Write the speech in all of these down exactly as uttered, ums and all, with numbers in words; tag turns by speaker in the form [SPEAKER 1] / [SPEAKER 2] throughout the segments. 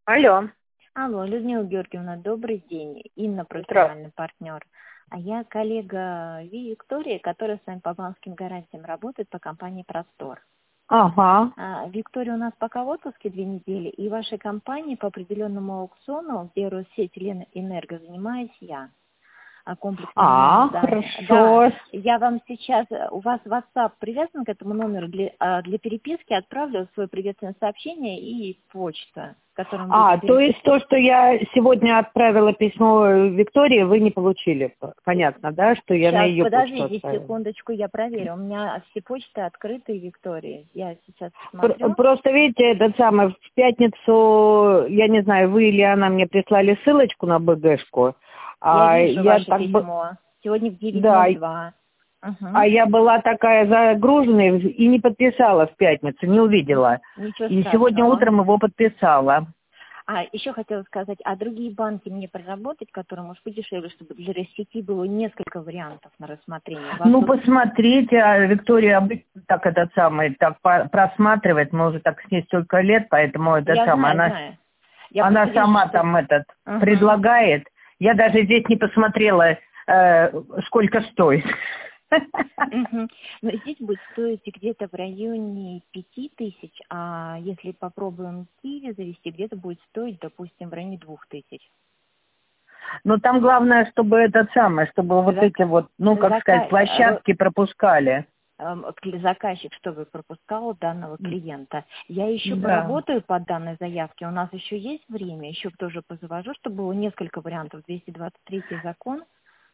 [SPEAKER 1] Алло.
[SPEAKER 2] Алло, Людмила Георгиевна, добрый день. Инна,
[SPEAKER 1] Здравствуйте.
[SPEAKER 2] профессиональный партнер. А я коллега Виктории, которая с вами по банковским гарантиям работает по компании «Простор».
[SPEAKER 1] Ага.
[SPEAKER 2] А, Виктория у нас пока в отпуске две недели, и вашей компании по определенному аукциону, где Россеть Ленэнерго, занимаюсь я. А комплексный
[SPEAKER 1] А,
[SPEAKER 2] ремонт здания. Да,
[SPEAKER 1] хорошо.
[SPEAKER 2] я вам сейчас, у вас WhatsApp привязан к этому номеру, для, а, для переписки отправлю свое приветственное сообщение и почта, которым
[SPEAKER 1] А,
[SPEAKER 2] будем
[SPEAKER 1] то есть
[SPEAKER 2] переписывать.
[SPEAKER 1] то, что я сегодня отправила письмо Виктории, вы не получили. Понятно, да, что я на
[SPEAKER 2] Сейчас,
[SPEAKER 1] ее почту
[SPEAKER 2] подождите
[SPEAKER 1] отправила?
[SPEAKER 2] секундочку, я проверю. У меня все почты открыты, Виктории. Я сейчас
[SPEAKER 1] Пр-
[SPEAKER 2] посмотрю.
[SPEAKER 1] Просто, видите, этот самый, в пятницу, я не знаю, вы или она мне прислали ссылочку на БГшку,
[SPEAKER 2] Я
[SPEAKER 1] а
[SPEAKER 2] вижу
[SPEAKER 1] я
[SPEAKER 2] ваше
[SPEAKER 1] так бы,
[SPEAKER 2] письмо. Сегодня в девять
[SPEAKER 1] да,
[SPEAKER 2] ноль два.
[SPEAKER 1] а
[SPEAKER 2] Угу.
[SPEAKER 1] я была такая загруженная и не подписала в пятницу, не увидела.
[SPEAKER 2] Ничего
[SPEAKER 1] И сегодня
[SPEAKER 2] страшного.
[SPEAKER 1] утром его подписала.
[SPEAKER 2] А еще хотела сказать, а другие банки мне проработать, которые, может быть, дешевле, чтобы для сети было несколько вариантов на рассмотрение. У вас
[SPEAKER 1] Ну,
[SPEAKER 2] вот...
[SPEAKER 1] посмотрите, а Виктория обычно так этот самый, так по- просматривает, мы уже так с ней столько лет, поэтому это
[SPEAKER 2] Я
[SPEAKER 1] самое,
[SPEAKER 2] знаю,
[SPEAKER 1] она,
[SPEAKER 2] знаю. Я
[SPEAKER 1] она
[SPEAKER 2] просто вижу,
[SPEAKER 1] сама
[SPEAKER 2] что...
[SPEAKER 1] там этот
[SPEAKER 2] Угу.
[SPEAKER 1] предлагает. Я даже здесь не посмотрела, э, сколько стоит.
[SPEAKER 2] Мгм. Но здесь будет стоить где-то в районе пяти тысяч, а если попробуем в Киеве завести, где-то будет стоить, допустим, в районе двух тысяч.
[SPEAKER 1] Но там главное, чтобы этот самый, чтобы вот
[SPEAKER 2] Зак...
[SPEAKER 1] эти вот, ну, как сказать,
[SPEAKER 2] зака- ро-
[SPEAKER 1] площадки пропускали.
[SPEAKER 2] эм, кли- Заказчик, чтобы пропускал данного клиента. Я еще
[SPEAKER 1] Да.
[SPEAKER 2] поработаю по данной заявке. У нас еще есть время, еще тоже позавожу, чтобы было несколько вариантов. двести двадцать третий закон.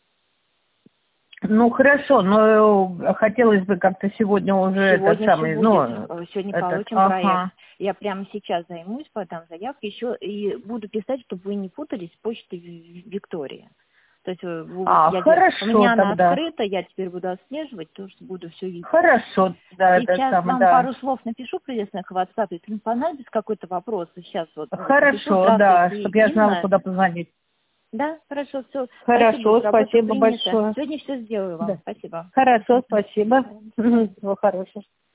[SPEAKER 1] Ну, хорошо, но хотелось бы как-то сегодня уже этот
[SPEAKER 2] Сегодня все
[SPEAKER 1] самый,
[SPEAKER 2] будет.
[SPEAKER 1] ну,
[SPEAKER 2] Э, Сегодня
[SPEAKER 1] этот,
[SPEAKER 2] получим проект.
[SPEAKER 1] ага.
[SPEAKER 2] Я прямо сейчас займусь, подам заявку еще и буду писать, чтобы вы не путались с почтой Ви- Виктории. То есть э, вы-
[SPEAKER 1] А,
[SPEAKER 2] я, де- у
[SPEAKER 1] хорошо
[SPEAKER 2] меня она
[SPEAKER 1] тогда.
[SPEAKER 2] открыта, я теперь буду отслеживать, то, что буду все видеть.
[SPEAKER 1] Хорошо, да, это
[SPEAKER 2] Сейчас
[SPEAKER 1] самое,
[SPEAKER 2] вам
[SPEAKER 1] да.
[SPEAKER 2] пару слов напишу приветственных в WhatsApp, если понадобится какой-то вопрос, сейчас вот напишу,
[SPEAKER 1] Хорошо, да,
[SPEAKER 2] здравствуйте,
[SPEAKER 1] чтобы я знала,
[SPEAKER 2] Инна.
[SPEAKER 1] куда позвонить.
[SPEAKER 2] Да, хорошо, все, спасибо,
[SPEAKER 1] Хорошо,
[SPEAKER 2] работа
[SPEAKER 1] спасибо
[SPEAKER 2] принята.
[SPEAKER 1] большое.
[SPEAKER 2] Сегодня все сделаю
[SPEAKER 1] Да.
[SPEAKER 2] вам, спасибо.
[SPEAKER 1] Хорошо,
[SPEAKER 2] Мгм.
[SPEAKER 1] спасибо. Мгм. Всего хорошего.